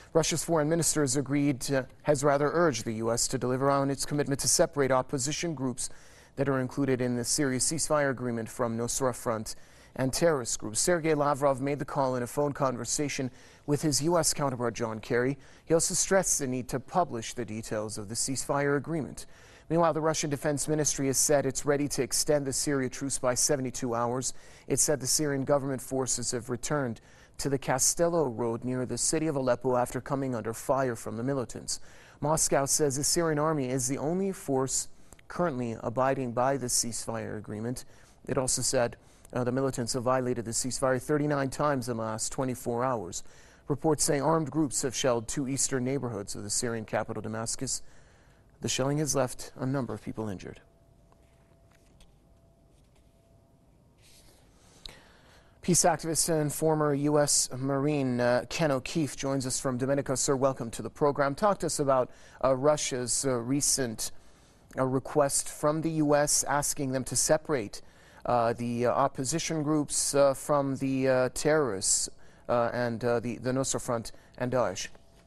Russia's foreign minister has urged the U.S. to deliver on its commitment to separate opposition groups that are included in the Syria ceasefire agreement from Nusra Front and terrorist groups. Sergei Lavrov made the call in a phone conversation with his U.S. counterpart John Kerry. He also stressed the need to publish the details of the ceasefire agreement. Meanwhile, the Russian Defense Ministry has said it's ready to extend the Syria truce by 72 hours. It said the Syrian government forces have returned to the Castello Road near the city of Aleppo after coming under fire from the militants. Moscow says the Syrian army is the only force currently abiding by the ceasefire agreement. It also said the militants have violated the ceasefire 39 times in the last 24 hours. Reports say armed groups have shelled two eastern neighborhoods of the Syrian capital, Damascus. The shelling has left a number of people injured. Peace activist and former U.S. Marine Ken O'Keefe joins us from Dominica. Sir, welcome to the program. Talk to us about Russia's recent request from the U.S. asking them to separate the opposition groups from the terrorists and the Nusra Front and Daesh.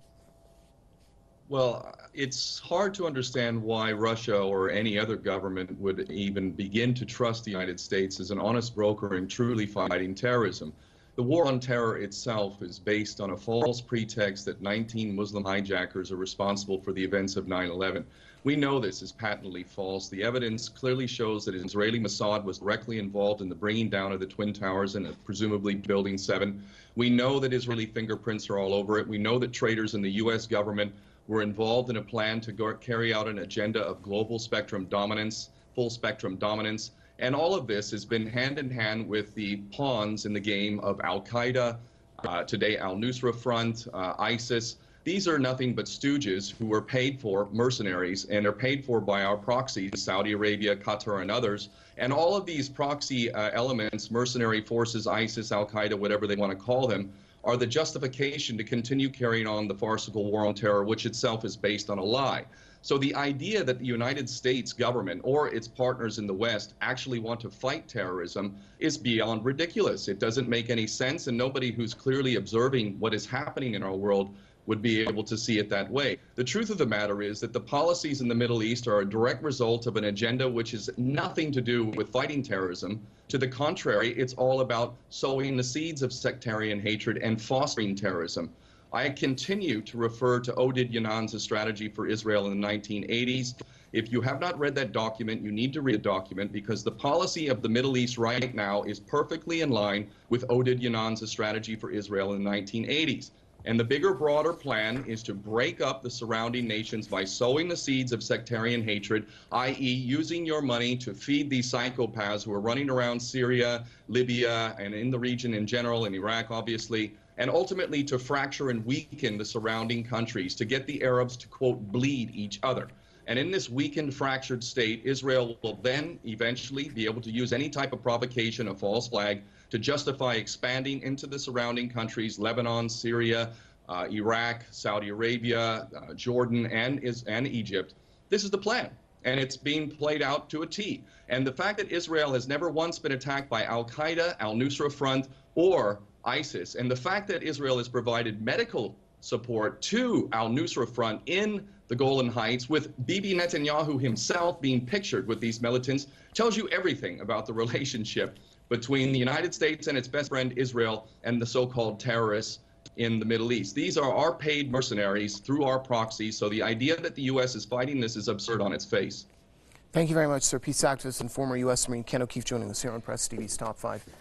Well, it's hard to understand why Russia or any other government would even begin to trust the United States as an honest broker in truly fighting terrorism. The war on terror itself is based on a false pretext that 19 Muslim hijackers are responsible for the events of 9/11. We know this is patently false. The evidence clearly shows that Israeli Mossad was directly involved in the bringing down of the Twin Towers and presumably Building 7. We know that Israeli fingerprints are all over it. We know that traitors in the U.S. government were involved in a plan to carry out an agenda of global spectrum dominance, full spectrum dominance. And all of this has been hand in hand with the pawns in the game of Al-Qaeda, today Al-Nusra Front, ISIS. These are nothing but stooges who are paid for, mercenaries, and are paid for by our proxies, Saudi Arabia, Qatar, and others. And all of these proxy elements, mercenary forces, ISIS, Al-Qaeda, whatever they want to call them, are the justification to continue carrying on the farcical war on terror, which itself is based on a lie. So the idea that the United States government or its partners in the West actually want to fight terrorism is beyond ridiculous. It doesn't make any sense, and nobody who's clearly observing what is happening in our world would be able to see it that way. The truth of the matter is that the policies in the Middle East are a direct result of an agenda which has nothing to do with fighting terrorism. To the contrary, it's all about sowing the seeds of sectarian hatred and fostering terrorism. I continue to refer to Oded Yanan's strategy for Israel in the 1980s. If you have not read that document, you need to read the document, because the policy of the Middle East right now is perfectly in line with Oded Yanan's strategy for Israel in the 1980s. And the bigger, broader plan is to break up the surrounding nations by sowing the seeds of sectarian hatred, i.e. using your money to feed these psychopaths who are running around Syria, Libya, and in the region in general, in Iraq, obviously, and ultimately to fracture and weaken the surrounding countries, to get the Arabs to, quote, bleed each other. And in this weakened, fractured state, Israel will then eventually be able to use any type of provocation, a false flag, to justify expanding into the surrounding countries, Lebanon, Syria, Iraq, Saudi Arabia, Jordan, and Egypt. This is the plan, and it's being played out to a T. And the fact that Israel has never once been attacked by Al-Qaeda, Al-Nusra Front, or ISIS, and the fact that Israel has provided medical support to Al-Nusra Front in the Golan Heights, with Bibi Netanyahu himself being pictured with these militants, tells you everything about the relationship between the United States and its best friend Israel and the so-called terrorists in the Middle East. These are our paid mercenaries through our proxies, so the idea that the U.S. is fighting this is absurd on its face. Thank you very much, sir. Peace activist and former U.S. Marine Ken O'Keefe joining us here on Press TV's Top 5.